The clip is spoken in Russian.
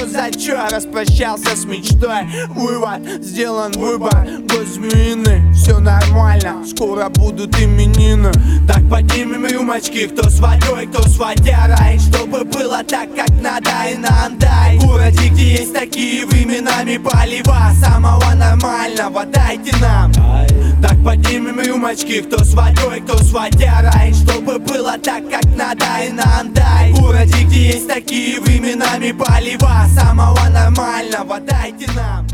что за чё? Распрощался с мечтой. Вывод, сделан выбор. Год змеиный, все нормально, скоро будут именины. Так поднимем рюмочки, кто с водой, кто с водярой, чтобы было так, как надо и на Андай. В городе, где есть такие временами полива самого нормального, дайте нам. Так поднимем рюмочки, кто с водой, кто с водярой, чтобы было так, как надо и на Андай. В городе, где есть такие временами полива самого нормального, дайте нам.